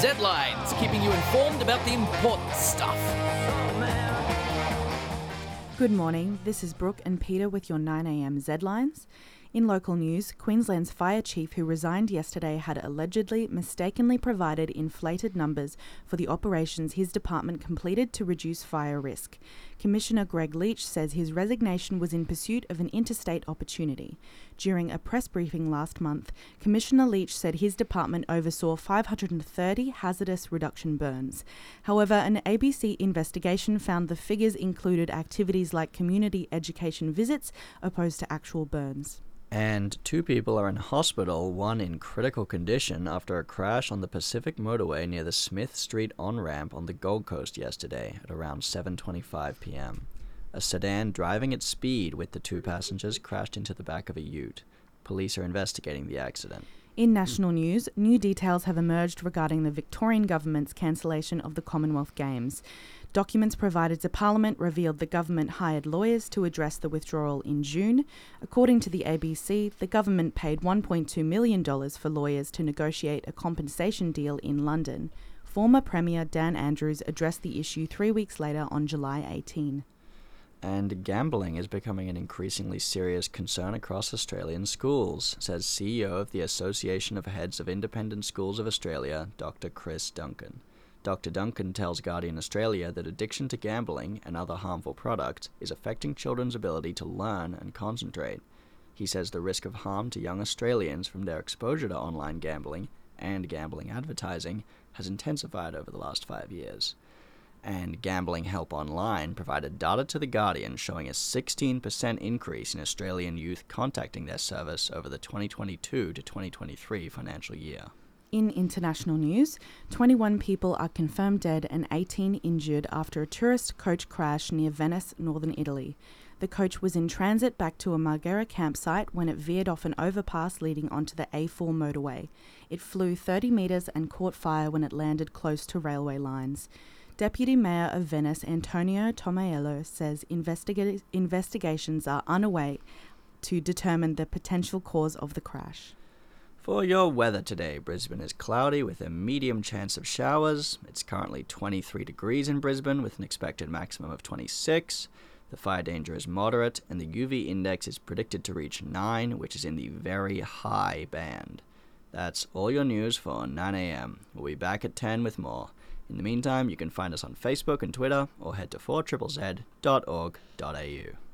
Z-Lines, keeping you informed about the important stuff. Good morning, this is Brooke and Peter with your 9am Z-Lines. In local news, Queensland's fire chief who resigned yesterday had allegedly mistakenly provided inflated numbers for the operations his department completed to reduce fire risk. Commissioner Greg Leach says his resignation was in pursuit of an interstate opportunity. During a press briefing last month, Commissioner Leach said his department oversaw 530 hazardous reduction burns. However, an ABC investigation found the figures included activities like community education visits opposed to actual burns. And 2 people are in hospital, one in critical condition after a crash on the Pacific Motorway near the Smith Street on-ramp on the Gold Coast yesterday at around 7:25 p.m. A sedan driving at speed with the 2 passengers crashed into the back of a ute. Police are investigating the accident. In national news, new details have emerged regarding the Victorian government's cancellation of the Commonwealth Games. Documents provided to Parliament revealed the government hired lawyers to address the withdrawal in June. According to the ABC, the government paid $1.2 million for lawyers to negotiate a compensation deal in London. Former Premier Dan Andrews addressed the issue 3 weeks later on July 18. And gambling is becoming an increasingly serious concern across Australian schools, says CEO of the Association of Heads of Independent Schools of Australia, Dr. Chris Duncan. Dr. Duncan tells Guardian Australia that addiction to gambling and other harmful products is affecting children's ability to learn and concentrate. He says the risk of harm to young Australians from their exposure to online gambling and gambling advertising has intensified over the last 5 years. And Gambling Help Online provided data to The Guardian showing a 16% increase in Australian youth contacting their service over the 2022 to 2023 financial year. In international news, 21 people are confirmed dead and 18 injured after a tourist coach crash near Venice, northern Italy. The coach was in transit back to a Marghera campsite when it veered off an overpass leading onto the A4 motorway. It flew 30 metres and caught fire when it landed close to railway lines. Deputy Mayor of Venice, Antonio Tomaello, says investigations are underway to determine the potential cause of the crash. For your weather today, Brisbane is cloudy with a medium chance of showers. It's currently 23 degrees in Brisbane with an expected maximum of 26. The fire danger is moderate and the UV index is predicted to reach 9, which is in the very high band. That's all your news for 9am. We'll be back at 10 with more. In the meantime, you can find us on Facebook and Twitter or head to 4ZZZ.org.au.